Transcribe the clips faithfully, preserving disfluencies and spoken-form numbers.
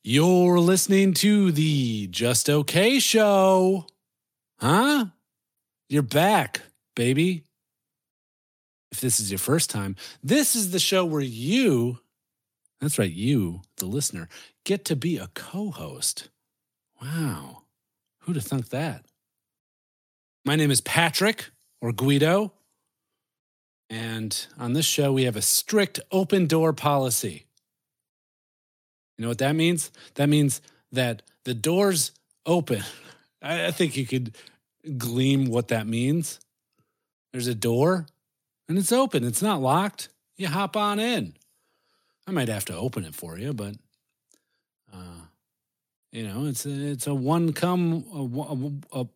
You're listening to the Just Okay Show. Huh? You're back, baby. If this is your first time, this is the show where you, that's right, you, the listener, get to be a co-host. Wow. Who'd have thunk that? My name is Patrick, or Guido. And on this show, we have a strict open door policy. You know what that means? That means that the door's open. I, I think you could glean what that means. There's a door, and it's open. It's not locked. You hop on in. I might have to open it for you, but, uh, you know, it's a, it's a one come, a, a, a,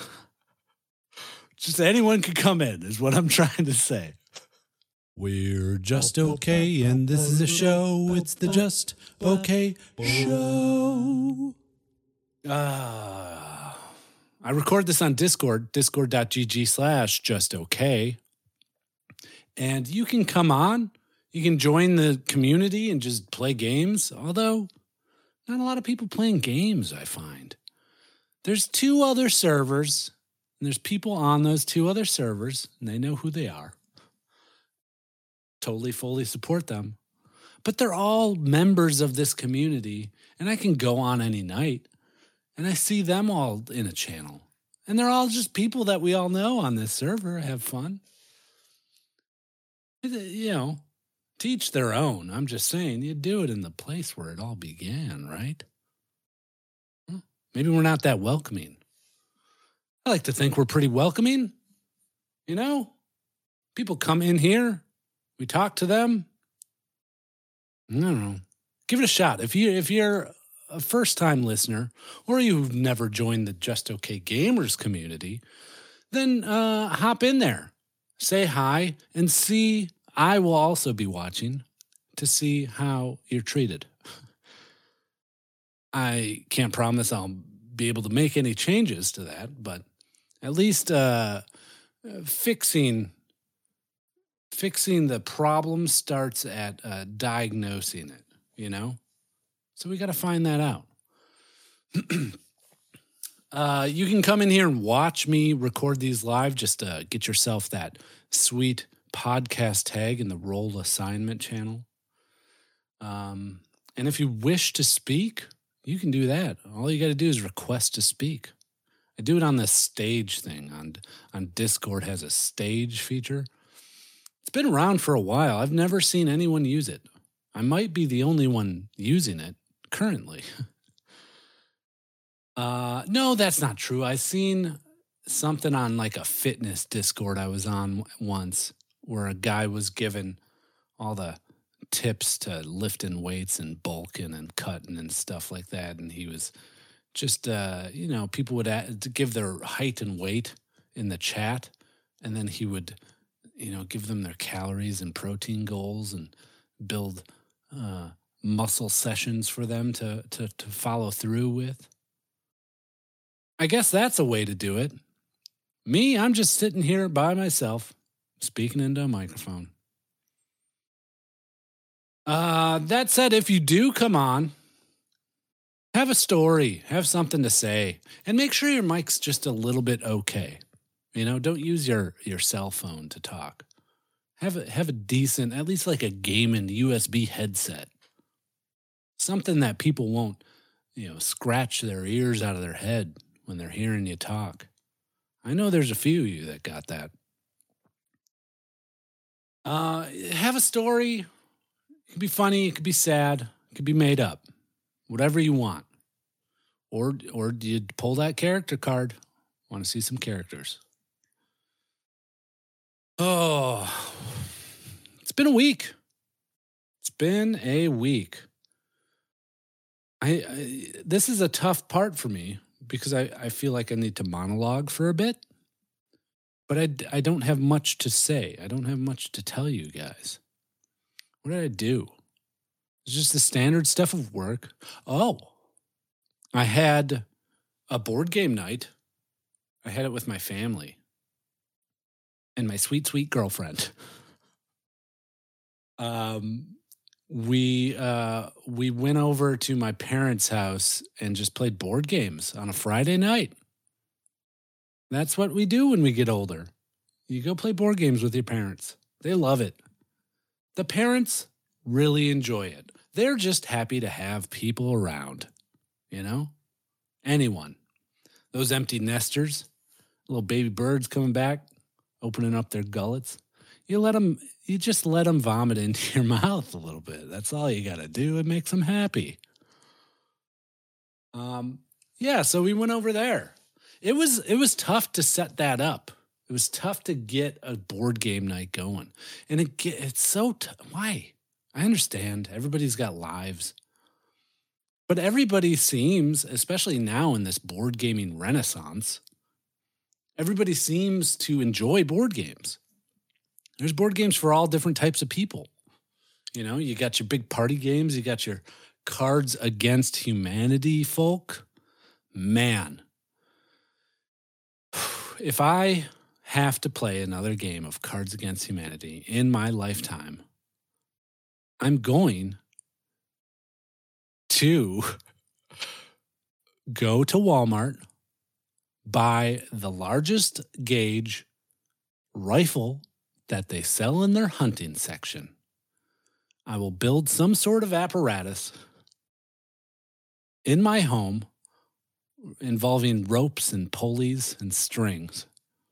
just anyone could come in is what I'm trying to say. We're just okay, and this is a show. It's the Just Okay Show. Uh, I record this on Discord, discord.gg slash just okay. And you can come on. You can join the community and just play games. Although, not a lot of people playing games, I find. There's two other servers, and there's people on those two other servers, and they know who they are. Totally, fully support them. But they're all members of this community, and I can go on any night, and I see them all in a channel. And they're all just people that we all know on this server, have fun. You know, to each their own. I'm just saying, you do it in the place where it all began, right? Maybe we're not that welcoming. I like to think we're pretty welcoming. You know, people come in here. We talk to them. I don't know. Give it a shot. If you if you're a first-time listener, or you've never joined the Just Okay Gamers community, then uh, hop in there, say hi, and see. I will also be watching to see how you're treated. I can't promise I'll be able to make any changes to that, but at least uh, fixing. Fixing the problem starts at uh, diagnosing it, you know? So we got to find that out. uh, you can come in here and watch me record these live. Just uh, get yourself that sweet podcast tag in the role assignment channel. Um, and if you wish to speak, you can do that. All you got to do is request to speak. I do it on the stage thing. On, on Discord has a stage feature. It's been around for a while. I've never seen anyone use it. I might be the only one using it currently. uh, no, that's not true. I seen something on like a fitness Discord I was on once where a guy was given all the tips to lifting weights and bulking and cutting and stuff like that. And he was just, uh, you know, people would add, to give their height and weight in the chat. And then he would... you know, give them their calories and protein goals and build uh, muscle sessions for them to, to to follow through with. I guess that's a way to do it. Me, I'm just sitting here by myself, speaking into a microphone. Uh, that said, if you do come on, have a story, have something to say, and make sure your mic's just a little bit okay. You know, don't use your, your cell phone to talk. Have a, have a decent, at least like a gaming U S B headset. Something that people won't, you know, scratch their ears out of their head when they're hearing you talk. I know there's a few of you that got that. Uh, have a story. It could be funny. It could be sad. It could be made up. Whatever you want. Or, or do you pull that character card? Want to see some characters. Oh, it's been a week. It's been a week. I, I this is a tough part for me because I, I feel like I need to monologue for a bit. But I, I don't have much to say. I don't have much to tell you guys. What did I do? It's just the standard stuff of work. Oh, I had a board game night. I had it with my family. And my sweet, sweet girlfriend. Um, we uh, we went over to my parents' house and just played board games on a Friday night. That's what we do when we get older. You go play board games with your parents. They love it. The parents really enjoy it. They're just happy to have people around, you know? Anyone. Those empty nesters, little baby birds coming back, opening up their gullets. You let them, you just let them vomit into your mouth a little bit. That's all you got to do. It makes them happy. Um, yeah, so we went over there. It was it was tough to set that up. It was tough to get a board game night going. And it get, it's so t- why? I understand everybody's got lives. But everybody seems, especially now in this board gaming renaissance, everybody seems to enjoy board games. There's board games for all different types of people. You know, you got your big party games, you got your Cards Against Humanity folk. Man, if I have to play another game of Cards Against Humanity in my lifetime, I'm going to go to Walmart, buy the largest gauge rifle that they sell in their hunting section. I will build some sort of apparatus in my home involving ropes and pulleys and strings.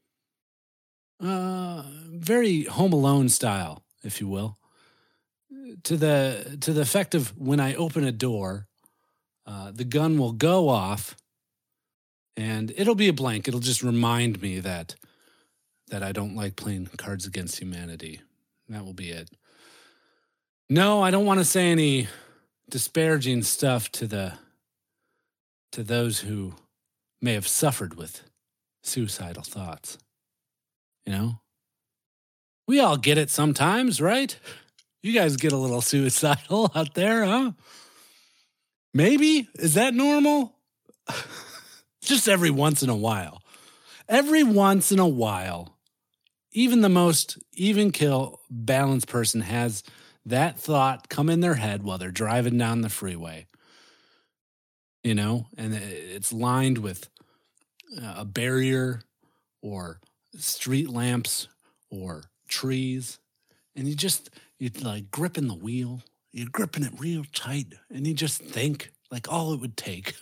Uh, very Home Alone style, if you will. To the to the effect of when I open a door, uh, the gun will go off, and it'll be a blank. It'll just remind me that that I don't like playing Cards Against Humanity. That will be it. No, I don't want to say any disparaging stuff to the to those who may have suffered with suicidal thoughts. You know? We all get it sometimes, right? You guys get a little suicidal out there, huh? Maybe? Is that normal? Just every once in a while. Every once in a while, even the most even kill balanced person has that thought come in their head while they're driving down the freeway. You know, and it's lined with a barrier or street lamps or trees. And you just, you're like gripping the wheel. You're gripping it real tight. And you just think like all it would take.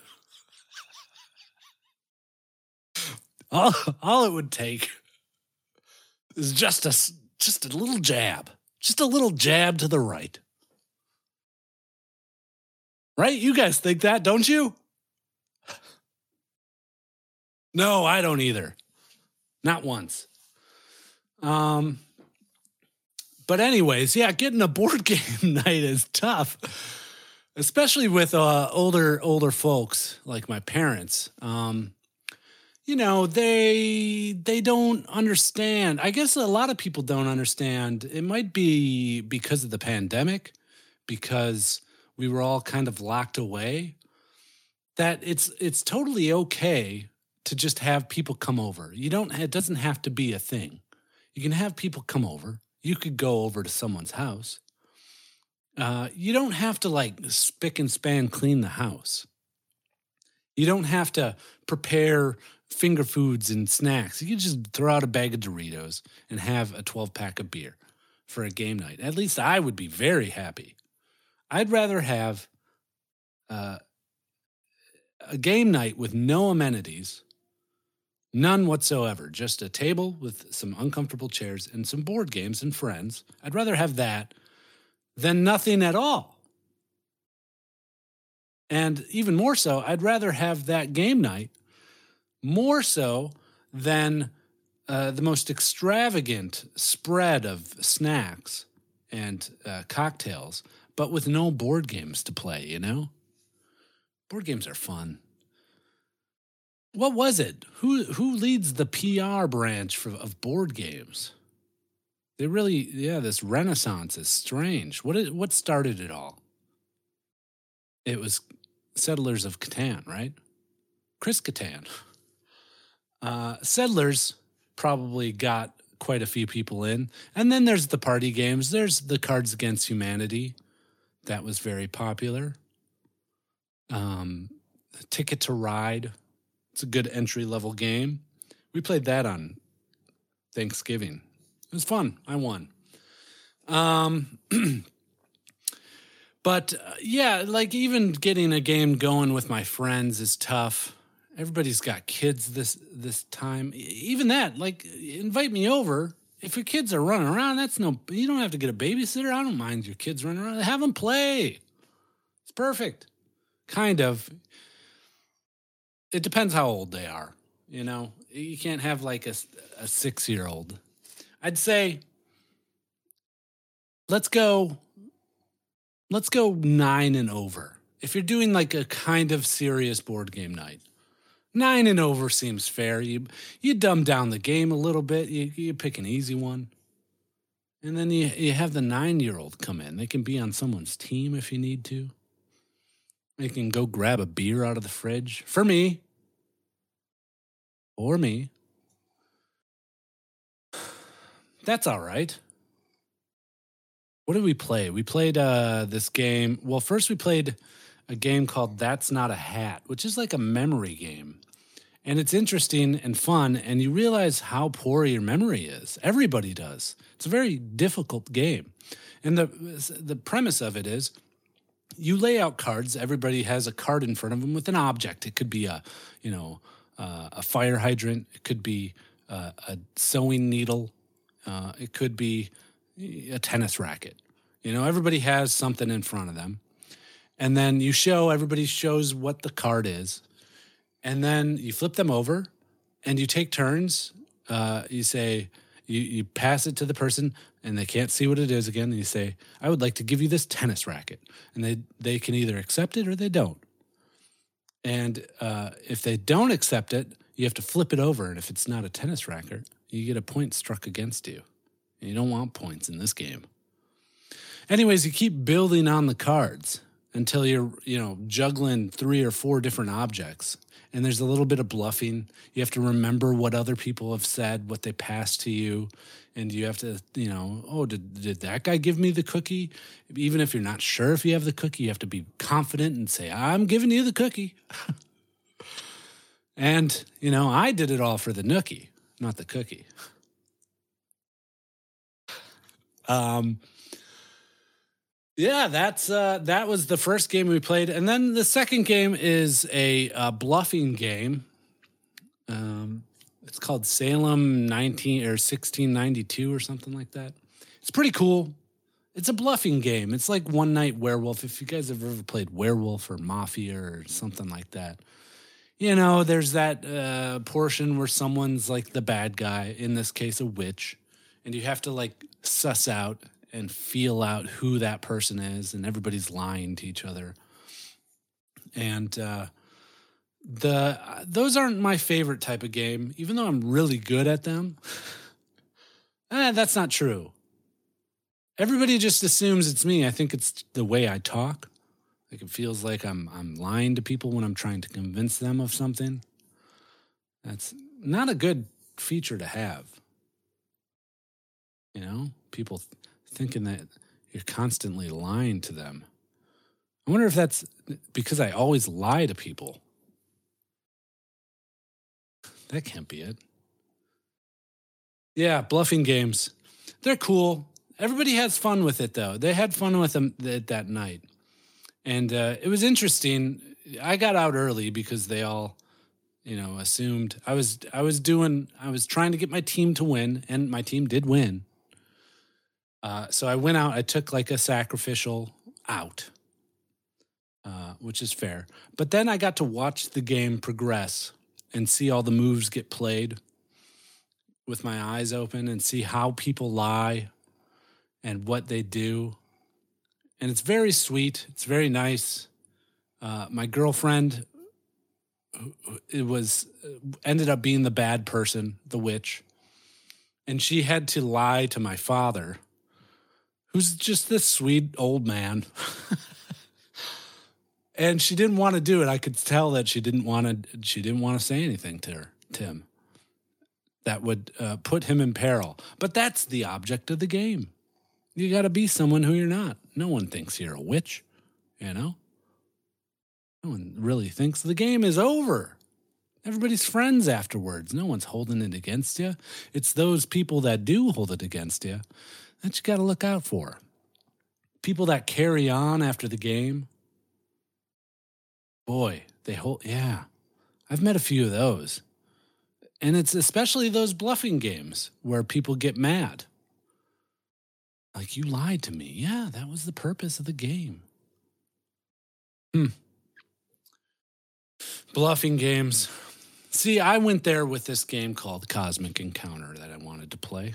all, all it would take is just a, just a little jab. Just a little jab to the right. Right? You guys think that, don't you? No, I don't either. Not once. Um, but anyways, yeah, getting a board game night is tough, especially with uh, older older folks like my parents. Um, you know, they they don't understand. I guess a lot of people don't understand. It might be because of the pandemic, because we were all kind of locked away, that it's it's totally okay to just have people come over. You don't, it doesn't have to be a thing. You can have people come over. You could go over to someone's house. Uh, you don't have to like spick and span clean the house. You don't have to prepare finger foods and snacks. You can just throw out a bag of Doritos and have a twelve pack of beer for a game night. At least I would be very happy. I'd rather have uh, a game night with no amenities, none whatsoever, just a table with some uncomfortable chairs and some board games and friends. I'd rather have that than nothing at all. And even more so, I'd rather have that game night more so than uh, the most extravagant spread of snacks and uh, cocktails, but with no board games to play, you know? Board games are fun. What was it? Who who leads the P R branch for, of board games? They really, yeah, this renaissance is strange. What is, what started it all? It was Settlers of Catan, right? Chris Catan. Uh, Settlers probably got quite a few people in. And then there's the party games. There's the Cards Against Humanity. That was very popular. Um, Ticket to Ride. It's a good entry-level game. We played that on Thanksgiving. It was fun. I won. Um, but uh, yeah, like even getting a game going with my friends is tough. Everybody's got kids this this time. Even that, like, invite me over. If your kids are running around, that's no. You don't have to get a babysitter. I don't mind your kids running around. Have them play. It's perfect. Kind of. It depends how old they are. You know, you can't have like a, a six-year-old. I'd say, let's go. Let's go nine and over. If you're doing like a kind of serious board game night. Nine and over seems fair. You you dumb down the game a little bit. You you pick an easy one, and then you you have the nine-year-old come in. They can be on someone's team if you need to. They can go grab a beer out of the fridge for me, or me. That's all right. What did we play? We played uh, this game. Well, first we played a game called That's Not a Hat, which is like a memory game. And it's interesting and fun, and you realize how poor your memory is. Everybody does. It's a very difficult game. And the the premise of it is you lay out cards. Everybody has a card in front of them with an object. It could be a, you know, uh, a fire hydrant. It could be uh, a sewing needle. Uh, it could be a tennis racket. You know, everybody has something in front of them. And then you show, everybody shows what the card is. And then you flip them over and you take turns. Uh, you say, you, you pass it to the person and they can't see what it is again. And you say, I would like to give you this tennis racket. And they, they can either accept it or they don't. And uh, if they don't accept it, you have to flip it over. And if it's not a tennis racket, you get a point struck against you. And you don't want points in this game. Anyways, you keep building on the cards until you're, you know, juggling three or four different objects. And there's a little bit of bluffing. You have to remember what other people have said, what they passed to you. And you have to, you know, oh, did, did that guy give me the cookie? Even if you're not sure if you have the cookie, you have to be confident and say, I'm giving you the cookie. And, you know, I did it all for the nookie, not the cookie. Um, yeah, that's uh, that was the first game we played, and then the second game is a uh, bluffing game. Um, it's called Salem nineteen or sixteen ninety-two or something like that. It's pretty cool. It's a bluffing game. It's like One Night Werewolf. If you guys have ever played Werewolf or Mafia or something like that, you know, there's that uh, portion where someone's like the bad guy. In this case, a witch, and you have to like suss out and feel out who that person is, and everybody's lying to each other. And uh, the uh, those aren't my favorite type of game, even though I'm really good at them. eh, that's not true. Everybody just assumes it's me. I think it's the way I talk. Like it feels like I'm I'm lying to people when I'm trying to convince them of something. That's not a good feature to have. You know, people th- thinking that you're constantly lying to them. I wonder if that's because I always lie to people. That can't be it. Yeah, bluffing games. They're cool. Everybody has fun with it, though. They had fun with them th- that night. And uh, it was interesting. I got out early because they all, you know, assumed I was I was doing I was trying to get my team to win, and my team did win. Uh, so I went out, I took like a sacrificial out, uh, which is fair. But then I got to watch the game progress and see all the moves get played with my eyes open and see how people lie and what they do. And it's very sweet. It's very nice. Uh, my girlfriend, it was, ended up being the bad person, the witch. And she had to lie to my father, who's just this sweet old man. And she didn't want to do it. I could tell that she didn't want to, she didn't want to say anything to her, Tim. That would uh, put him in peril. But that's the object of the game. You got to be someone who you're not. No one thinks you're a witch, you know? No one really thinks the game is over. Everybody's friends afterwards. No one's holding it against you. It's those people that do hold it against you that you got to look out for. People that carry on after the game. Boy, they hold, yeah. I've met a few of those. And it's especially those bluffing games where people get mad. Like, you lied to me. Yeah, that was the purpose of the game. Hmm. Bluffing games. See, I went there with this game called Cosmic Encounter that I wanted to play.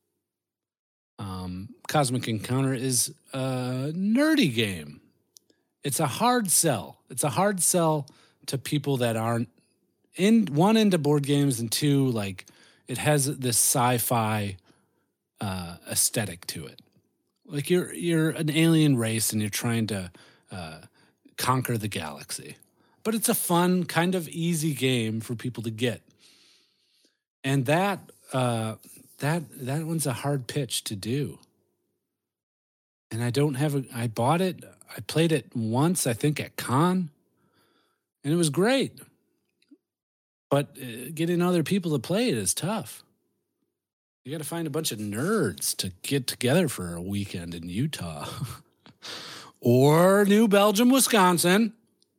Um, Cosmic Encounter is a nerdy game. It's a hard sell. It's a hard sell to people that aren't in one into board games, and two, like, it has this sci-fi uh, aesthetic to it. Like you're you're an alien race and you're trying to uh, conquer the galaxy. But it's a fun, kind of easy game for people to get. And that uh, that that one's a hard pitch to do. And I don't have a, I bought it, I played it once, I think at Con, and it was great. But uh, getting other people to play it is tough. You got to find a bunch of nerds to get together for a weekend in Utah or New Belgium, Wisconsin.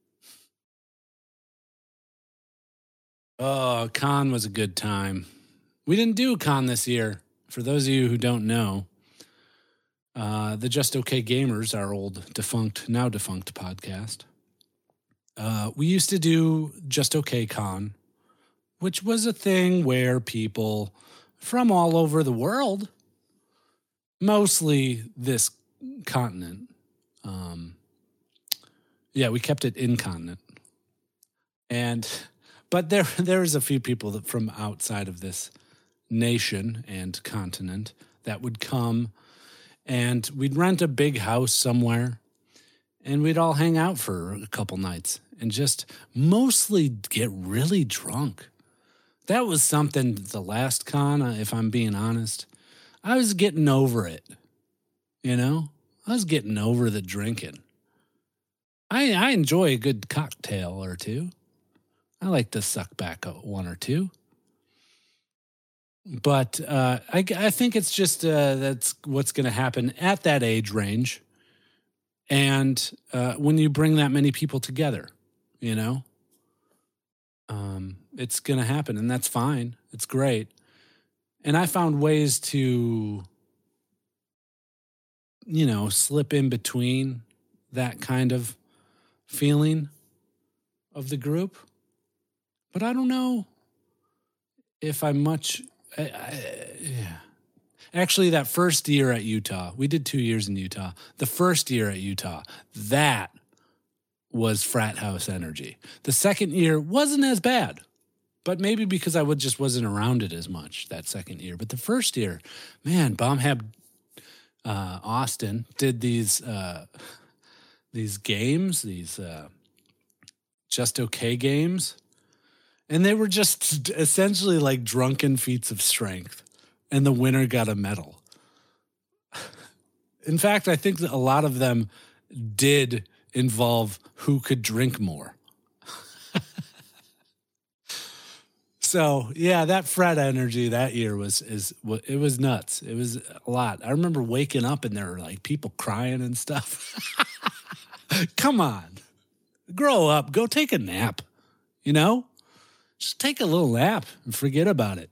Oh, Con was a good time. We didn't do Con this year. For those of you who don't know, uh, the Just Okay Gamers, our old defunct, now defunct podcast, uh, we used to do Just Okay Con, which was a thing where people from all over the world, mostly this continent, um, yeah, we kept it incontinent, and but there there was a few people that from outside of this nation and continent that would come, and we'd rent a big house somewhere, and we'd all hang out for a couple nights and just mostly get really drunk. That was something the last con, if I'm being honest. I was getting over it, you know? I was getting over the drinking. I, I enjoy a good cocktail or two. I like to suck back one or two. But uh, I, I think it's just uh, that's what's going to happen at that age range. And uh, when you bring that many people together, you know? Um, it's going to happen, and that's fine. It's great. And I found ways to, you know, slip in between that kind of feeling of the group. But I don't know if I'm much, I, I, yeah. Actually, that first year at Utah, we did two years in Utah. The first year at Utah, that was frat house energy. The second year wasn't as bad, but maybe because I would just wasn't around it as much that second year. But the first year, man, Bombhab uh, Austin did these uh, these games, these uh, Just Okay games, and they were just essentially like drunken feats of strength, and the winner got a medal. In fact, I think that a lot of them did involve who could drink more. So yeah, that frat energy that year was is it was nuts. It was a lot. I remember waking up and there were like people crying and stuff. Come on, grow up, go take a nap. You know, just take a little nap and forget about it.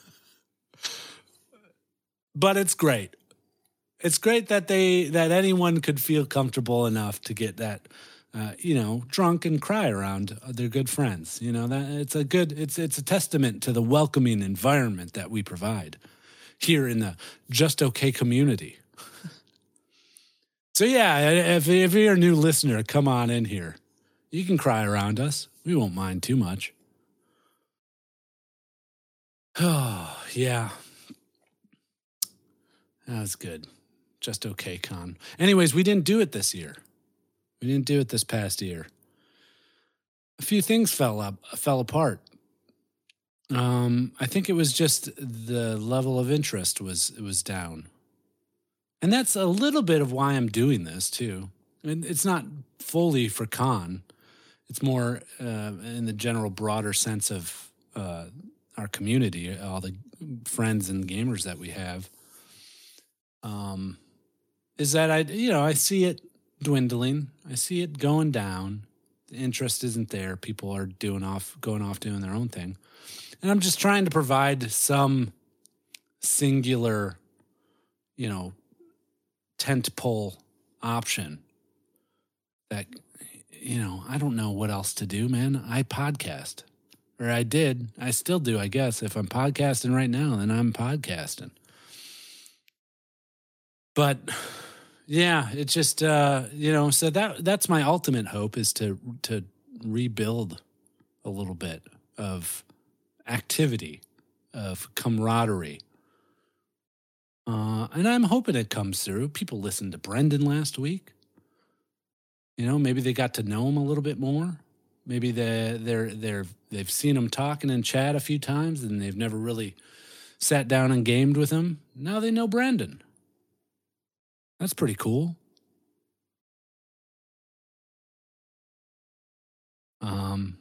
But it's great. It's great that they that anyone could feel comfortable enough to get that, uh, you know, drunk and cry around their good friends. You know, that it's a good it's it's a testament to the welcoming environment that we provide here in the Just Okay community. So yeah, if if you're a new listener, come on in here. You can cry around us. We won't mind too much. Oh yeah, that was good. Just Okay Con. Anyways, we didn't do it this year. We didn't do it this past year. A few things fell up, fell apart. Um, I think it was just the level of interest was it was down. And that's a little bit of why I'm doing this too. And it's not fully for Con. It's more uh, in the general broader sense of uh, our community, all the friends and gamers that we have. Um, is that I, you know, I see it dwindling. I see it going down. The interest isn't there. People are doing off, going off doing their own thing. And I'm just trying to provide some singular, you know, tent pole option that, you know, I don't know what else to do, man. I podcast, or I did. I still do, I guess. If I'm podcasting right now, then I'm podcasting. But yeah, it's just, uh, you know, so that that's my ultimate hope, is to to rebuild a little bit of activity, of camaraderie. Uh, and I'm hoping it comes through. People listened to Brendan last week. You know, maybe they got to know him a little bit more. Maybe they they're they're they've seen him talking and chat a few times, and they've never really sat down and gamed with him. Now they know Brendan. That's pretty cool. Um,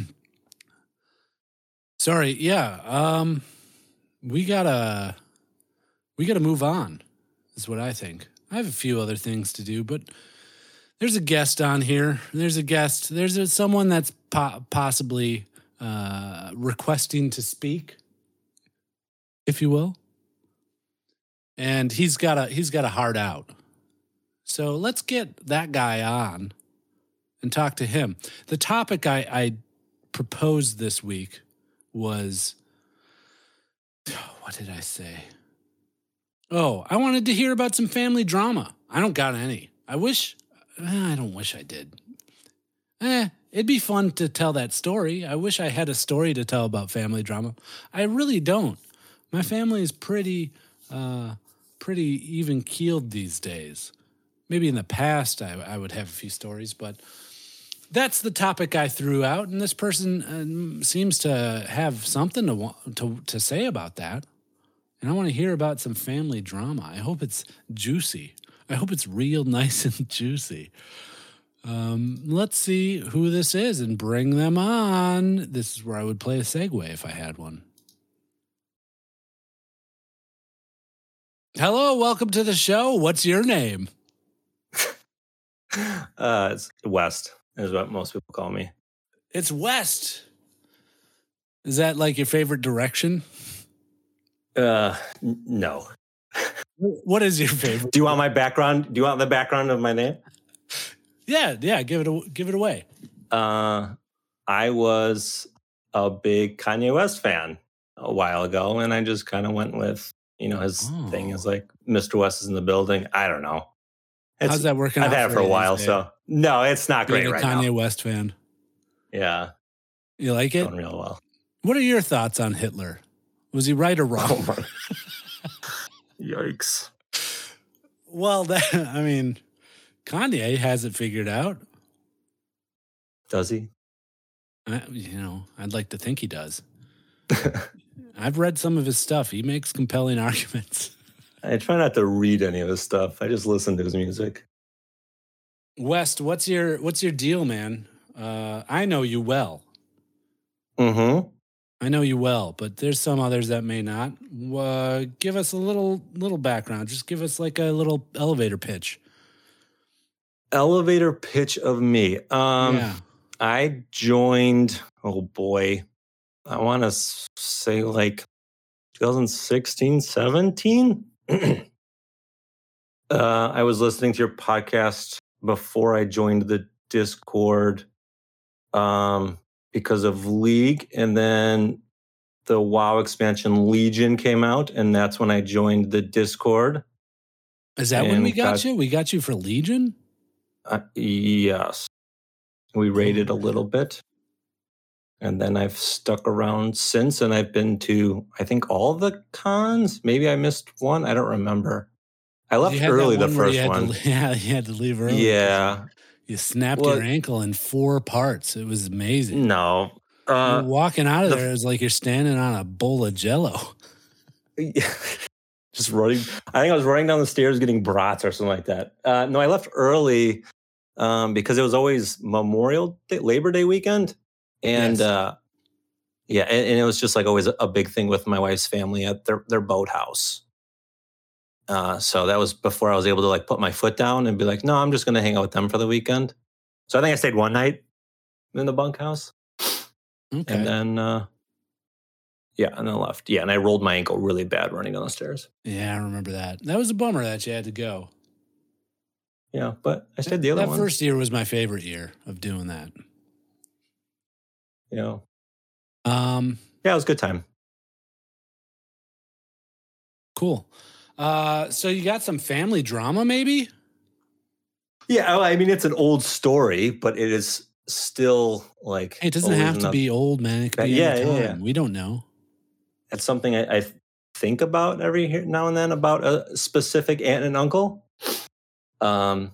sorry, yeah. Um, we gotta we gotta move on, is what I think. I have a few other things to do, but there's a guest on here. There's a guest. There's a, someone that's po- possibly uh, requesting to speak, if you will. And he's got a he's got a heart out. So let's get that guy on and talk to him. The topic I, I proposed this week was, what did I say? Oh, I wanted to hear about some family drama. I don't got any. I wish, I don't wish I did. Eh, it'd be fun to tell that story. I wish I had a story to tell about family drama. I really don't. My family is pretty, uh, pretty even keeled these days. Maybe in the past I, I would have a few stories, but that's the topic I threw out, and this person uh, seems to have something to, want, to to say about that. And I want to hear about some family drama. I hope it's juicy. I hope it's real nice and juicy. Um, let's see who this is and bring them on. This is where I would play a segue if I had one. Hello, welcome to the show. What's your name? uh, it's West, is what most people call me. It's West. Is that like your favorite direction? Uh, n- no. What is your favorite? Do you want my background? Do you want the background of my name? Yeah, yeah. Give it, give it away. Uh, I was a big Kanye West fan a while ago, and I just kind of went with, you know, his oh. thing is like Mister West is in the building. I don't know. It's, How's that working? I've out had it for a while, so no, it's not Being great a right Kanye now. West fan. Yeah, you like it? Going real well. What are your thoughts on Hitler? Was he right or wrong? Oh, yikes! Well, that, I mean, Kanye has it figured out. Does he? I, you know, I'd like to think he does. I've read some of his stuff. He makes compelling arguments. I try not to read any of his stuff. I just listen to his music. West, what's your what's your deal, man? Uh, I know you well. Mm-hmm. I know you well, but there's some others that may not. Uh, give us a little little background. Just give us like a little elevator pitch. Elevator pitch of me. Um, yeah. I joined, oh boy, I want to say like twenty sixteen, seventeen. uh, I was listening to your podcast before I joined the Discord um, because of League. And then the WoW expansion Legion came out, and that's when I joined the Discord. Is that when we got, got you? We got you for Legion? Uh, yes. We raided a little bit. And then I've stuck around since, and I've been to, I think, all the cons. Maybe I missed one. I don't remember. I left early the first one. To, yeah, you had to leave early. Yeah. You snapped well, your ankle in four parts. It was amazing. No. Uh, you're walking out of the, there, it was like you're standing on a bowl of Jell-O. Just running. I think I was running down the stairs getting brats or something like that. Uh, no, I left early um, because it was always Memorial Day, Labor Day weekend. And Yes. uh, yeah, and, and it was just like always a, a big thing with my wife's family at their, their boathouse. Uh, so that was before I was able to like put my foot down and be like, no, I'm just going to hang out with them for the weekend. So I think I stayed one night in the bunkhouse. Okay. And then, uh, yeah, and then left. Yeah, and I rolled my ankle really bad running down the stairs. Yeah, I remember that. That was a bummer that you had to go. Yeah, but I stayed the other that one. That first year was my favorite year of doing that. Yeah. Um, yeah, it was a good time. Cool. Uh, so you got some family drama, maybe? Yeah, I mean, it's an old story, but it is still like... Hey, it doesn't have to be old, man. It could be yeah, any time. Yeah, yeah. We don't know. It's something I, I think about every now and then about a specific aunt and uncle. Um,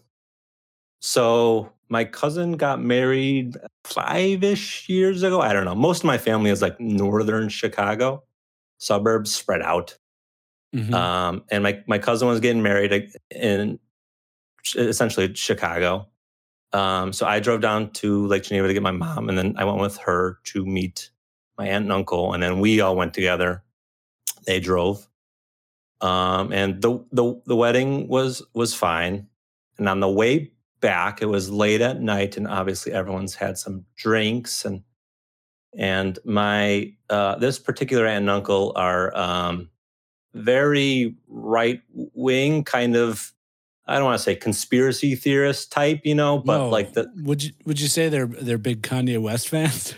so my cousin got married five-ish years ago. I don't know. Most of my family is like northern Chicago, suburbs spread out. Mm-hmm. Um, and my, my cousin was getting married in essentially Chicago. Um, so I drove down to Lake Geneva to get my mom, and then I went with her to meet my aunt and uncle, and then we all went together. They drove. Um, and the, the the wedding was was fine. And on the way back, it was late at night, and obviously everyone's had some drinks. And and my uh, this particular aunt and uncle are um, very right wing, kind of. I don't want to say conspiracy theorist type, you know, but Whoa. like the would you would you say they're they're big Kanye West fans?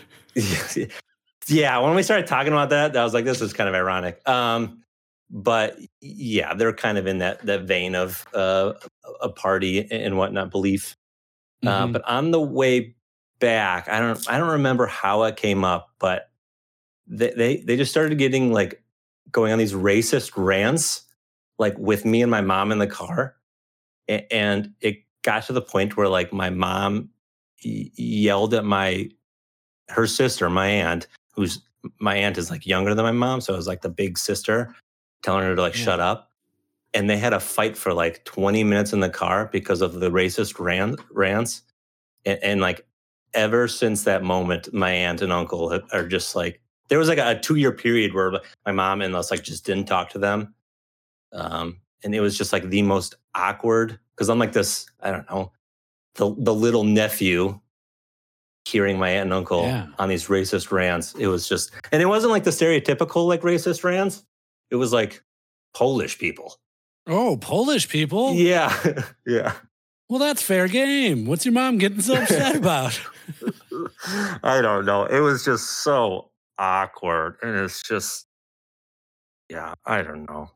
Yeah, when we started talking about that, I was like, this is kind of ironic. Um, but yeah, they're kind of in that that vein of uh, a party and whatnot belief. Mm-hmm. Uh, but on the way back, I don't I don't remember how it came up, but they they, they just started getting like going on these racist rants, like with me and my mom in the car. And it got to the point where like my mom yelled at my, her sister, my aunt, who's, my aunt is like younger than my mom. So it was like the big sister telling her to like, yeah. shut up. And they had a fight for like twenty minutes in the car because of the racist rant, rants. And, and like ever since that moment, my aunt and uncle are just like, there was like a, a two year period where my mom and us like just didn't talk to them. Um, And it was just like the most awkward, because I'm like this, I don't know, the the little nephew hearing my aunt and uncle yeah. on these racist rants. It was just, and it wasn't like the stereotypical like racist rants. It was like Polish people. Oh, Polish people? Yeah, yeah. Well, that's fair game. What's your mom getting so upset about? I don't know. It was just so awkward. And it's just, yeah, I don't know.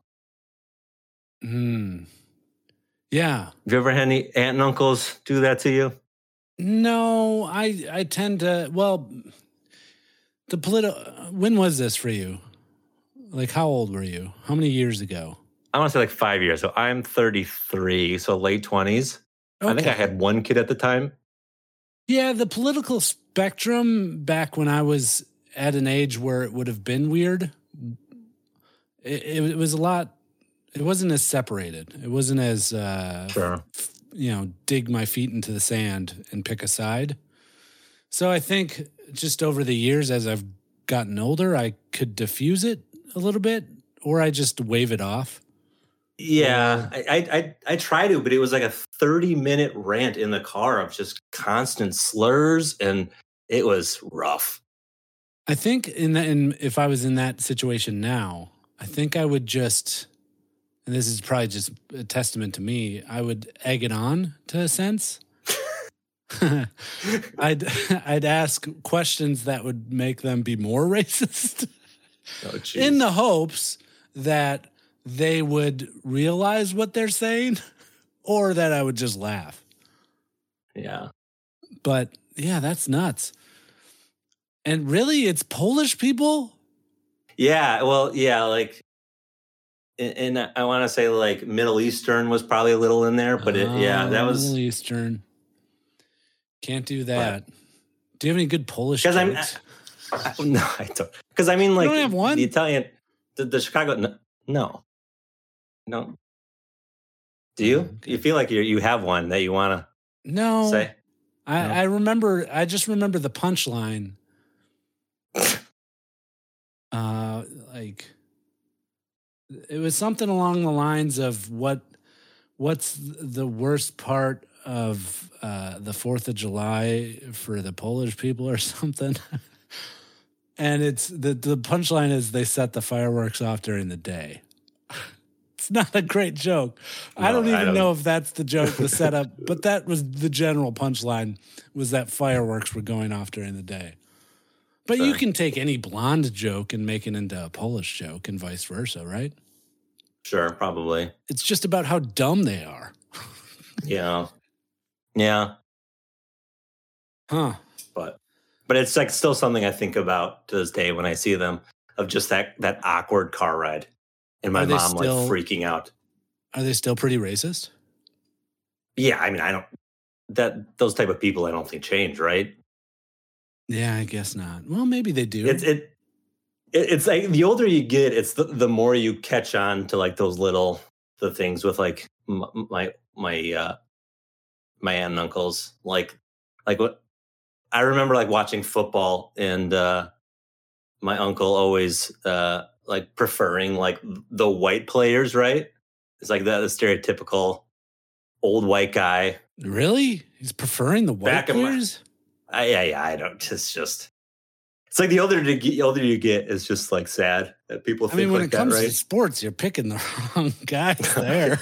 Hmm. Yeah. Have you ever had any aunt and uncles do that to you? No, I I tend to, well, the political, when was this for you? Like, how old were you? How many years ago? I want to say like five years. So I'm thirty-three, so late twenties. Okay. I think I had one kid at the time. Yeah, the political spectrum back when I was at an age where it would have been weird, it, it was a lot. It wasn't as separated. It wasn't as, uh, sure. f- you know, dig my feet into the sand and pick a side. So I think just over the years, as I've gotten older, I could diffuse it a little bit, or I just wave it off. Yeah, uh, I, I I try to, but it was like a thirty minute rant in the car of just constant slurs, and it was rough. I think in that, in, if I was in that situation now, I think I would just... and this is probably just a testament to me, I would egg it on to a sense. I'd I'd ask questions that would make them be more racist oh, in the hopes that they would realize what they're saying or that I would just laugh. Yeah. But yeah, that's nuts. And really, it's Polish people? Yeah, well, yeah, like, and I want to say like Middle Eastern was probably a little in there, but it, oh, yeah, that was Middle Eastern. Can't do that. But, do you have any good Polish jokes? I'm, I, I, no, I don't. Because I mean, like you don't have one? the Italian, the, the Chicago, no, no. No. Do you? Okay. You feel like you you have one that you want to No, say? I, No? I remember. I just remember the punchline. Uh, like it was something along the lines of what what's the worst part of uh, the Fourth of July for the Polish people or something. And it's the the punchline is they set the fireworks off during the day. It's not a great joke. I No, don't I even don't. know if that's the joke, the setup, but that was the general punchline was that fireworks were going off during the day. But you Sure. can take any blonde joke and make it into a Polish joke and vice versa, right? Sure, probably. It's just about how dumb they are. Yeah. Yeah. Huh. But but it's like still something I think about to this day when I see them, of just that that awkward car ride and my Are they mom like still freaking out. are they still pretty racist? Yeah, I mean, I don't that those type of people I don't think change, right? Yeah, I guess not. Well, maybe they do. It's it, it it's like the older you get, it's the, the more you catch on to like those little the things with like m- my my uh my aunt and uncles, like like what I remember like watching football, and uh my uncle always uh like preferring like the white players, right? It's like the, the stereotypical old white guy. Really? He's preferring the white Back in my- players? I, yeah, yeah, I don't. It's just, it's like the older you get, older you get, it's just like sad that people I think mean, when like it that, comes right? to sports, you're picking the wrong guys there.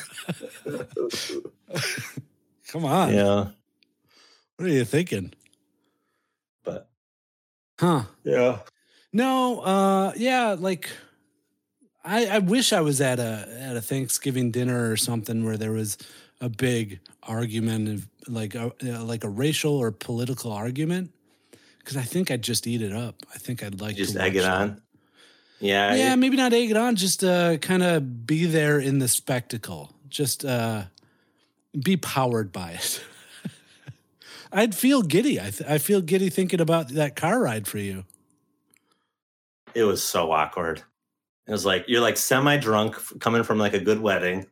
Come on. Yeah, What are you thinking? but Huh. yeah, No, uh, yeah, like I, I wish I was at a at a Thanksgiving dinner or something where there was a big argument of like a uh, like a racial or political argument, because I think I'd just eat it up. I think I'd like you just to egg it watch that. on. Yeah, Yeah, it- maybe not egg it on, just uh, kind of be there in the spectacle. Just uh, be powered by it. I'd feel giddy. I, th- I feel giddy thinking about that car ride for you. it was so awkward. It was like you're like semi drunk coming from like a good wedding,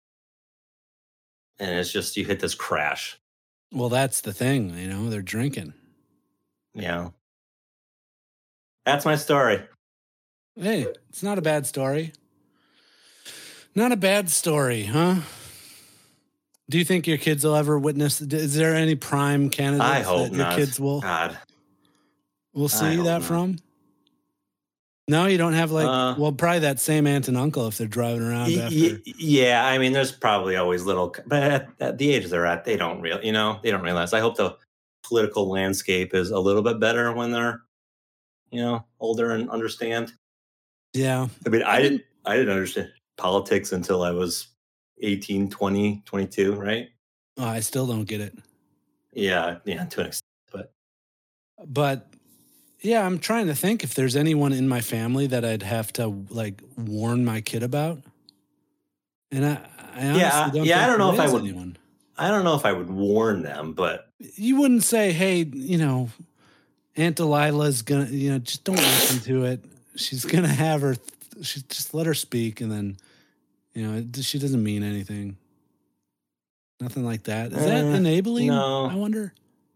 and it's just you hit this crash. Well, that's the thing, you know, they're drinking. Yeah, that's my story. Hey, it's not a bad story. Not a bad story, huh? Do you think your kids will ever witness? Is there any prime candidates I hope that your not. kids will God, will I see hope that not. from? No, you don't have like Uh, well, probably that same aunt and uncle if they're driving around Y- after. y- yeah, I mean, there's probably always little, but at, at the age they're at, they don't real, you know, they don't realize. I hope the political landscape is a little bit better when they're, you know, older and understand. Yeah, I mean, I I didn't, I didn't understand politics until I was eighteen, twenty, twenty-two, right? oh, I still don't get it. Yeah, yeah, to an extent, but But yeah, I'm trying to think if there's anyone in my family that I'd have to like warn my kid about. And I, I honestly yeah, don't yeah, I think don't know there if I is would, anyone. I don't know if I would warn them, but You wouldn't say, "Hey, you know, Aunt Delilah's gonna, you know, just don't listen to it. She's gonna have her. She just let her speak, and then, you know, it, she doesn't mean anything. Nothing like that. Is that Uh, enabling? no. I wonder.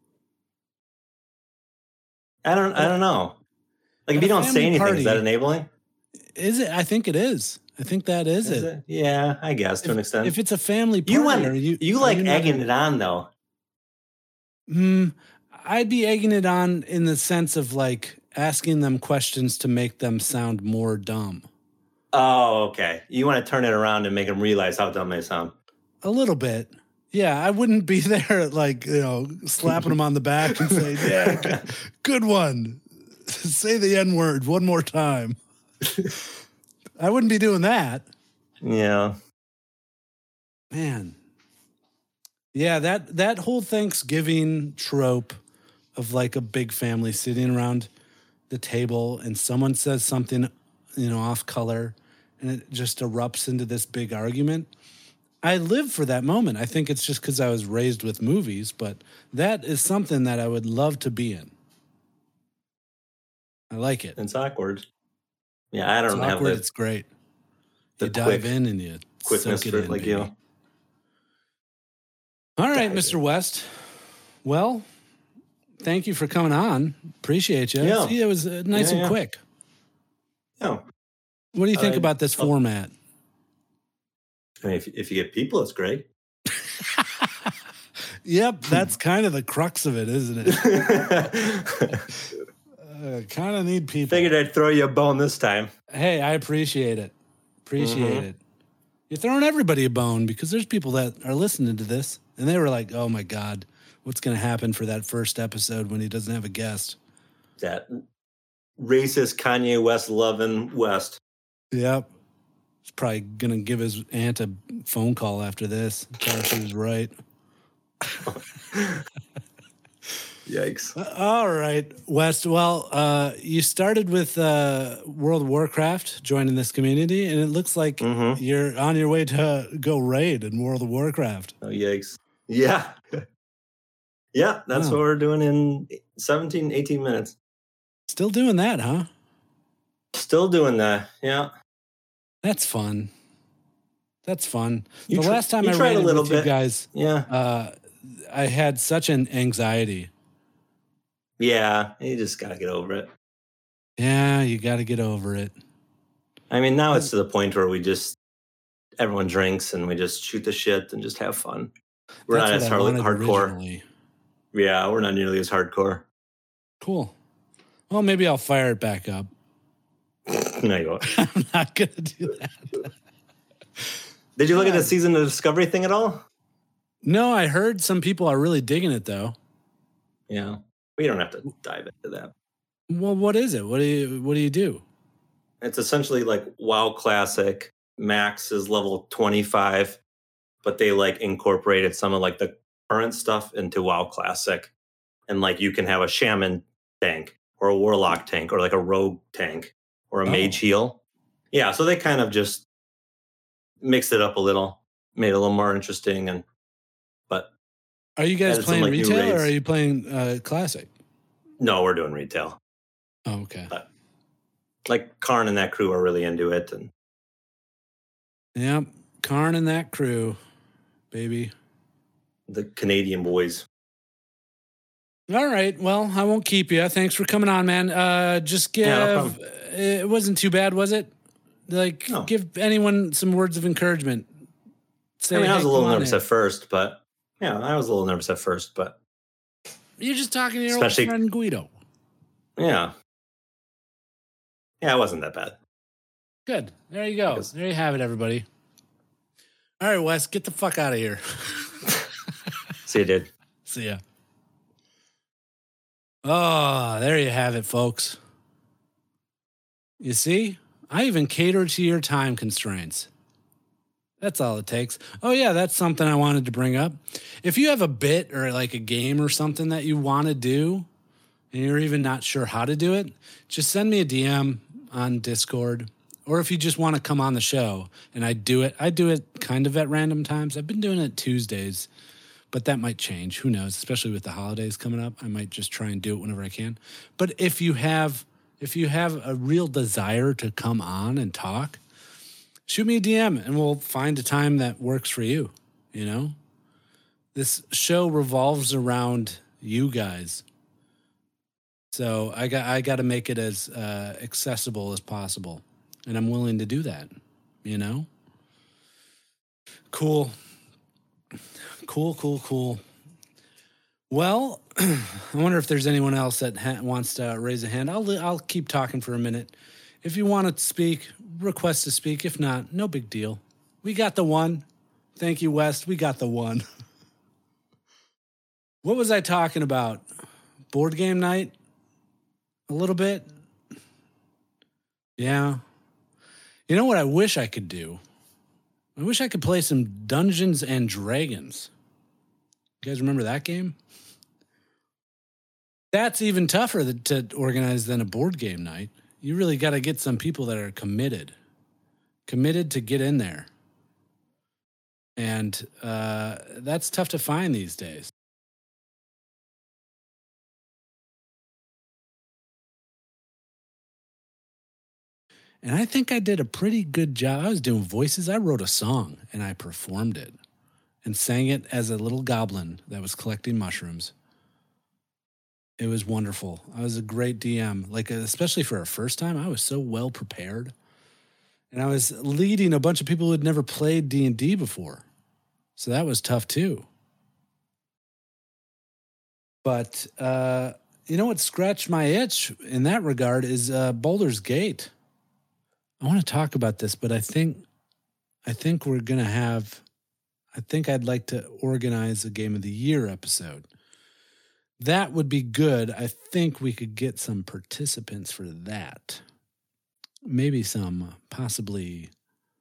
I don't, I don't know. Like, if At you a don't say family anything, is that party- enabling? Is it? I think it is. I think that is, Is it. it? Yeah, I guess to an extent. If it's a family party, You want are you you are like you not egging a- it on though. Hmm. I'd be egging it on in the sense of like asking them questions to make them sound more dumb. Oh, okay. You want to turn it around and make them realize how dumb they sound. A little bit. Yeah, I wouldn't be there like, you know, slapping them on the back and saying, yeah, good, good one. Say the N word one more time. I wouldn't be doing that. Yeah. Man. Yeah, that that whole Thanksgiving trope of like a big family sitting around the table and someone says something, you know, off color and it just erupts into this big argument. I live for that moment. I think it's just because I was raised with movies, but that is something that I would love to be in. I like it. It's awkward. Yeah, I It's don't have awkward. the, It's great. the You dive quick- in and you quickness Soak it for in, like baby. you. All right, Dive Mister in. West. Well, thank you for coming on. Appreciate you. Yeah. See, it was uh, nice Yeah, and yeah. quick. Yeah. What do you think I- about this I'll- format? I mean, if, if you get people, it's great. Yep, that's kind of the crux of it, isn't it? Uh, kind of need people. Figured I'd throw you a bone this time. Hey, I appreciate it. Appreciate Mhm. it. You're throwing everybody a bone because there's people that are listening to this and they were like, oh my God, what's going to happen for that first episode when he doesn't have a guest? That racist Kanye West loving West. Yep. He's probably going to give his aunt a phone call after this. Tell her she was right. Yikes. Uh, All right, West. Well, uh, you started with uh, World of Warcraft, joining this community, and it looks like Mhm. you're on your way to go raid in World of Warcraft. Oh, yikes. Yeah. Yeah, that's Wow. what we're doing in seventeen, eighteen minutes. Still doing that, huh? Still doing that. Yeah. That's fun. That's fun. You the tr- last time you I tried a raided little with you bit. guys, Yeah. uh, I had such an anxiety. Yeah. You just got to get over it. Yeah, you got to get over it. I mean, now it's to the point where we just, everyone drinks and we just shoot the shit and just have fun. We're That's not what as I hard, wanted hardcore. originally. Yeah, we're not nearly as hardcore. Cool. Well, maybe I'll fire it back up. No, you won't. I'm not going to do that. Did you look at Yeah. the season of Discovery thing at all? No, I heard some people are really digging it, though. Yeah. We don't have to dive into that. Well, what is it? What do you What do you do? It's essentially like WoW Classic. Max is level twenty-five, but they like incorporated some of like the current stuff into WoW Classic. And like you can have a shaman tank or a warlock tank or like a rogue tank or a Oh. mage heal. Yeah, so they kind of just mixed it up a little, made it a little more interesting. And but Are you guys added some, playing like, new retail or raids. are you playing uh, classic? no, we're doing retail. Oh, okay. Like Karn and that crew are really into it. And Yep. Karn and that crew, baby. the Canadian boys. All right. Well, I won't keep you. Thanks for coming on, man. Uh, just give. Yeah, no problem. It wasn't too bad, was it? Like, No. give anyone some words of encouragement. Say, I mean, I was hey, a little come on nervous in. at first, but yeah, I was a little nervous at first, but You're just talking to your Especially- old friend Guido. yeah. Yeah, it wasn't that bad. Good. There you go. Because- There you have it, everybody. All right, Wes, get the fuck out of here. See you, dude. See ya. Oh, there you have it, folks. You see, I even cater to your time constraints. That's all it takes. Oh, yeah, that's something I wanted to bring up. If you have a bit or like a game or something that you want to do and you're even not sure how to do it, just send me a D M on Discord. Or if you just want to come on the show and I do it, I do it kind of at random times. I've been doing it Tuesdays, but that might change. Who knows? Especially with the holidays coming up, I might just try and do it whenever I can. But if you have, if you have a real desire to come on and talk, shoot me a D M and we'll find a time that works for you. You know, this show revolves around you guys, so I got I got to make it as uh, accessible as possible, and I'm willing to do that. You know, cool. Cool, cool, cool. Well, I wonder if there's anyone else that ha- wants to raise a hand. I'll I'll keep talking for a minute. If you want to speak, request to speak. If not, no big deal. We got the one. Thank you, West. We got the one. What was I talking about? Board game night? A little bit? Yeah. You know what I wish I could do? I wish I could play some Dungeons and Dragons. You guys remember that game? That's even tougher th- to organize than a board game night. You really got to get some people that are committed, committed to get in there. And uh, that's tough to find these days. And I think I did a pretty good job. I was doing voices. I wrote a song and I performed it and sang it as a little goblin that was collecting mushrooms. It was wonderful. I was a great D M, like especially for our first time. I was so well prepared. And I was leading a bunch of people who had never played D and D before. So that was tough too. But uh, you know what scratched my itch in that regard is uh, Baldur's Gate. I want to talk about this, but I think I think we're going to have, I think I'd like to organize a Game of the Year episode. That would be good. I think we could get some participants for that. Maybe some possibly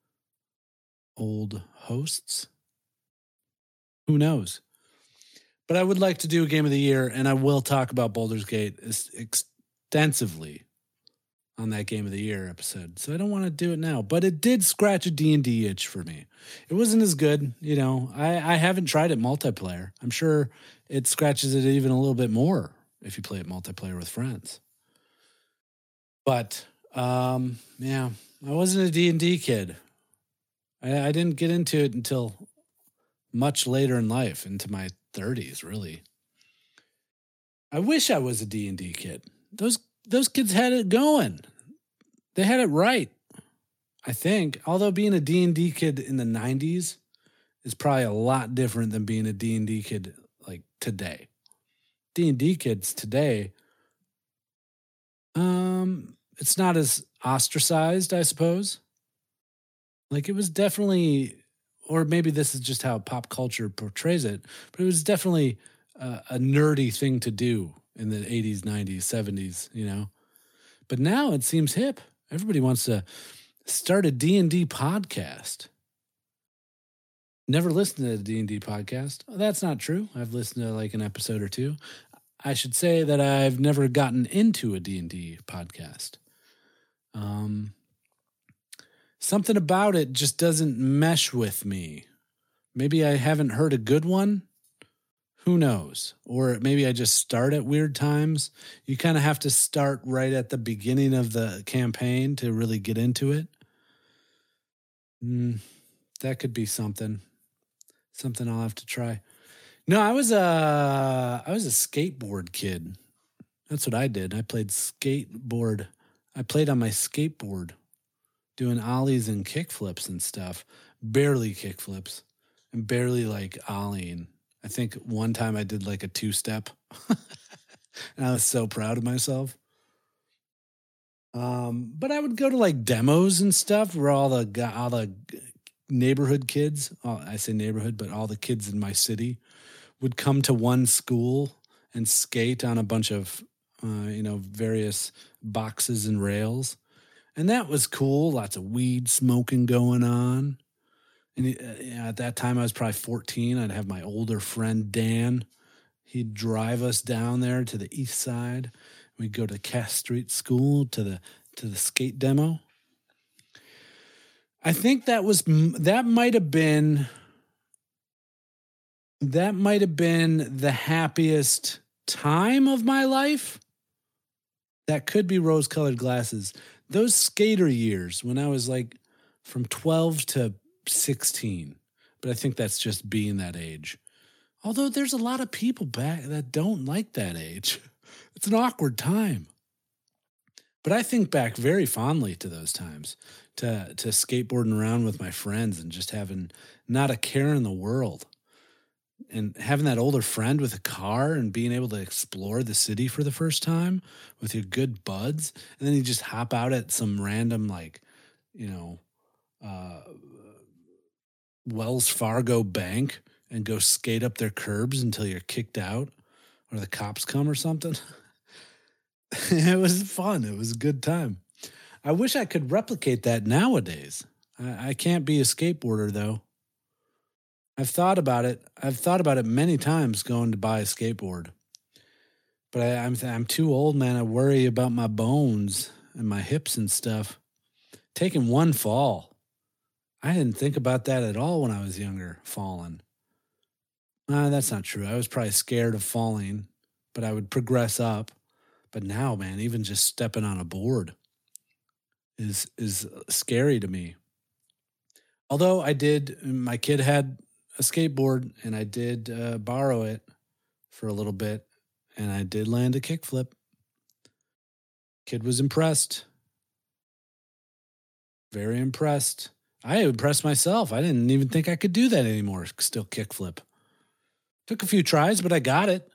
old hosts. Who knows? But I would like to do a Game of the Year, and I will talk about Baldur's Gate extensively on that Game of the Year episode. So I don't want to do it now, but it did scratch a D and D itch for me. It wasn't as good, you know. I, I haven't tried it multiplayer. I'm sure it scratches it even a little bit more if you play it multiplayer with friends. But, um, yeah, I wasn't a D and D kid. I, I didn't get into it until much later in life, into my thirties, really. I wish I was a D and D kid. Those Those kids had it going. They had it right, I think. Although being a D and D kid in the nineties is probably a lot different than being a D and D kid like today. D and D kids today, um, it's not as ostracized, I suppose. Like it was definitely, or maybe this is just how pop culture portrays it, but it was definitely uh, a nerdy thing to do in the eighties, nineties, seventies, you know. But now it seems hip. Everybody wants to start a D and D podcast. Never listened to a D and D podcast. Oh, that's not true. I've listened to like an episode or two. I should say that I've never gotten into a D and D podcast. Um, something about it just doesn't mesh with me. Maybe I haven't heard a good one. Who knows? Or maybe I just start at weird times. You kind of have to start right at the beginning of the campaign to really get into it. Mm, that could be something. Something I'll have to try. No, I was a, I was a skateboard kid. That's what I did. I played skateboard. I played on my skateboard, doing ollies and kickflips and stuff. Barely kickflips and barely like ollieing. I think one time I did like a two-step, and I was so proud of myself. Um, but I would go to like demos and stuff where all the all the neighborhood kids, oh, I say neighborhood, but all the kids in my city would come to one school and skate on a bunch of, uh, you know, various boxes and rails. And that was cool. Lots of weed smoking going on. And uh, at that time, I was probably fourteen. I'd have my older friend, Dan. He'd drive us down there to the east side. We'd go to Cass Street School to the to the skate demo. I think that was that might have been that might have been the happiest time of my life. That could be rose-colored glasses. Those skater years when I was like from twelve to sixteen, but I think that's just being that age. Although there's a lot of people back that don't like that age. It's an awkward time. But I think back very fondly to those times, to to skateboarding around with my friends and just having not a care in the world. And having that older friend with a car and being able to explore the city for the first time with your good buds. And then you just hop out at some random, like, you know, uh, Wells Fargo bank and go skate up their curbs until you're kicked out or the cops come or something. It was fun. It was a good time. I wish I could replicate that nowadays. I, I can't be a skateboarder, though. I've thought about it. I've thought about it many times going to buy a skateboard. But I, I'm, I'm too old, man. I worry about my bones and my hips and stuff. Taking one fall. I didn't think about that at all when I was younger, falling. Nah, that's not true. I was probably scared of falling, but I would progress up. But now, man, even just stepping on a board is is scary to me. Although I did, my kid had a skateboard and I did uh, borrow it for a little bit, and I did land a kickflip. Kid was impressed. Very impressed. I impressed myself. I didn't even think I could do that anymore. Still kickflip. Took a few tries, but I got it.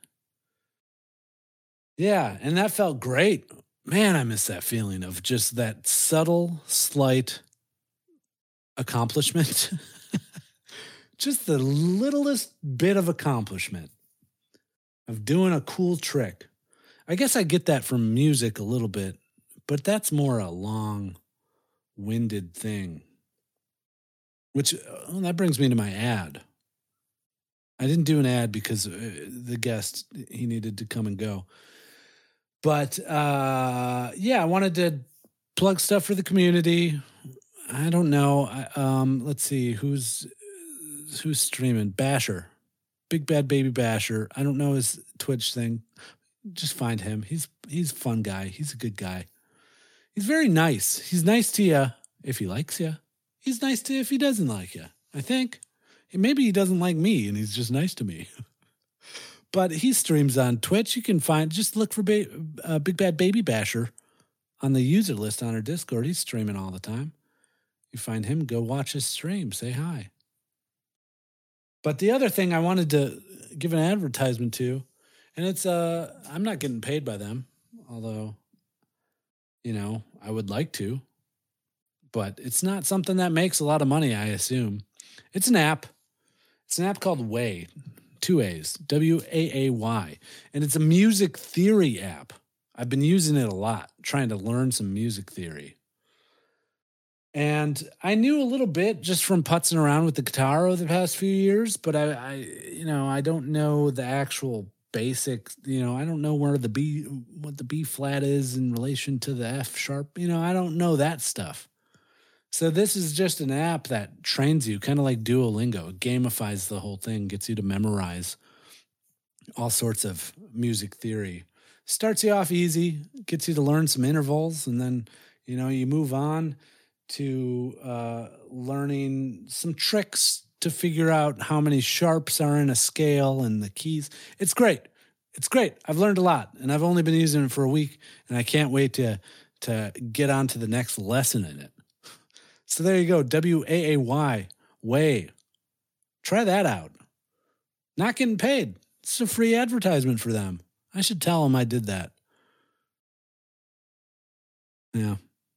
Yeah, and that felt great. Man, I miss that feeling of just that subtle, slight accomplishment. Just the littlest bit of accomplishment of doing a cool trick. I guess I get that from music a little bit, but that's more a long-winded thing. Which, well, that brings me to my ad. I didn't do an ad because the guest, he needed to come and go. But, uh, yeah, I wanted to plug stuff for the community. I don't know. I, um, let's see. Who's who's streaming? Basher. Big Bad Baby Basher. I don't know his Twitch thing. Just find him. He's he's a fun guy. He's a good guy. He's very nice. He's nice to you if he likes you. He's nice to you if he doesn't like you, I think. Maybe he doesn't like me and he's just nice to me. But he streams on Twitch. You can find, just look for ba- uh, Big Bad Baby Basher on the user list on our Discord. He's streaming all the time. You find him, go watch his stream. Say hi. But the other thing I wanted to give an advertisement to, and it's, uh, I'm not getting paid by them, although, you know, I would like to. But it's not something that makes a lot of money, I assume. It's an app. It's an app called Way. Two A's. W A A Y. And it's a music theory app. I've been using it a lot, trying to learn some music theory. And I knew a little bit just from putzing around with the guitar over the past few years, but I, I you know, I don't know the actual basic, you know, I don't know where the B, what the B flat is in relation to the F sharp. You know, I don't know that stuff. So this is just an app that trains you, kind of like Duolingo. It gamifies the whole thing, gets you to memorize all sorts of music theory. Starts you off easy, gets you to learn some intervals, and then, you know, you move on to uh, learning some tricks to figure out how many sharps are in a scale and the keys. It's great. It's great. I've learned a lot, and I've only been using it for a week, and I can't wait to to get on to the next lesson in it. So there you go, W A A Y, Way. Try that out. Not getting paid. It's a free advertisement for them. I should tell them I did that. Yeah.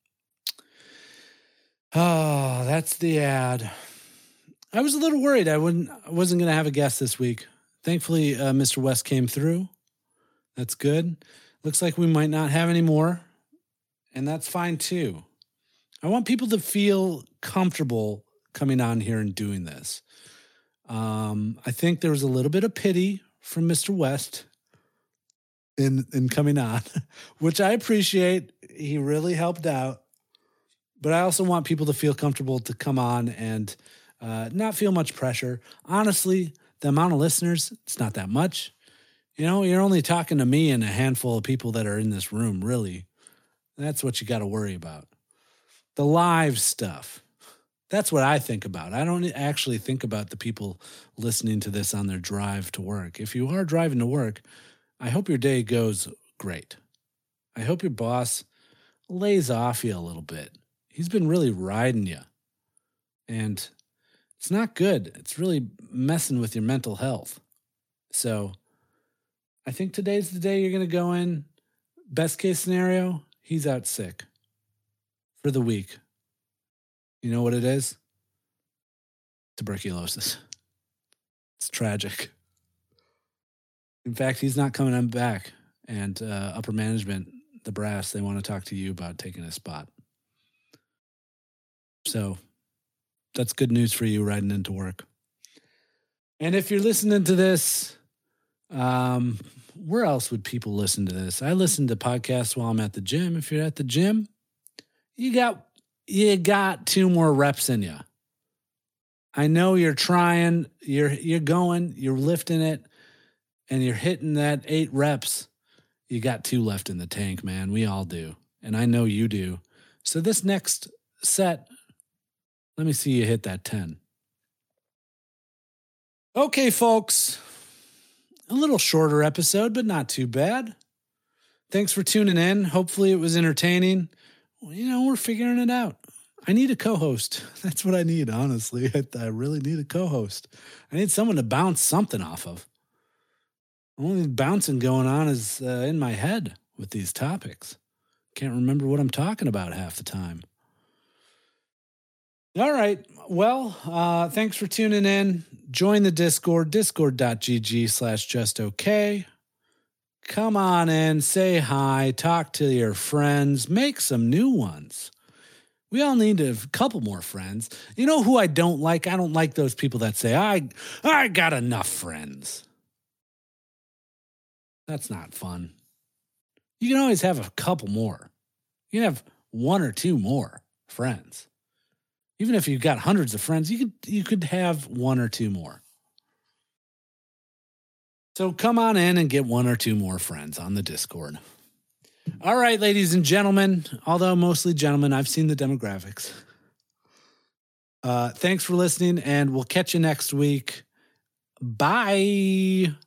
Oh, that's the ad. I was a little worried I wouldn't, I wasn't going to have a guest this week. Thankfully, uh, Mister West came through. That's good. Looks like we might not have any more, and that's fine too. I want people to feel comfortable coming on here and doing this. Um, I think there was a little bit of pity from Mister West in in coming on, which I appreciate. He really helped out. But I also want people to feel comfortable to come on and uh, not feel much pressure. Honestly, the amount of listeners, it's not that much. You know, you're only talking to me and a handful of people that are in this room, really. That's what you got to worry about. The live stuff. That's what I think about. I don't actually think about the people listening to this on their drive to work. If you are driving to work, I hope your day goes great. I hope your boss lays off you a little bit. He's been really riding you. And it's not good. It's really messing with your mental health. So I think today's the day you're going to go in. Best case scenario, he's out sick for the week. You know what it is? Tuberculosis. It's tragic. In fact, he's not coming on back. And uh, upper management, the brass, they want to talk to you about taking a spot. So that's good news for you riding into work. And if you're listening to this, um, where else would people listen to this? I listen to podcasts while I'm at the gym. If you're at the gym, you got you got two more reps in you. I know you're trying, you're you're going, you're lifting it, and you're hitting that eight reps. You got two left in the tank, man. We all do. And I know you do. So this next set, let me see you hit that ten. Okay, folks. A little shorter episode, but not too bad. Thanks for tuning in. Hopefully it was entertaining. Well, you know, we're figuring it out. I need a co-host. That's what I need, honestly. I, I really need a co-host. I need someone to bounce something off of. Only bouncing going on is uh, in my head with these topics. Can't remember what I'm talking about half the time. All right. Well, uh, thanks for tuning in. Join the Discord, discord.gg slash just okay. Come on in, say hi, talk to your friends, make some new ones. We all need a couple more friends. You know who I don't like? I don't like those people that say, I, I got enough friends. That's not fun. You can always have a couple more. You can have one or two more friends. Even if you've got hundreds of friends, you could you could have one or two more. So come on in and get one or two more friends on the Discord. All right, ladies and gentlemen, although mostly gentlemen, I've seen the demographics. Uh, thanks for listening, and we'll catch you next week. Bye.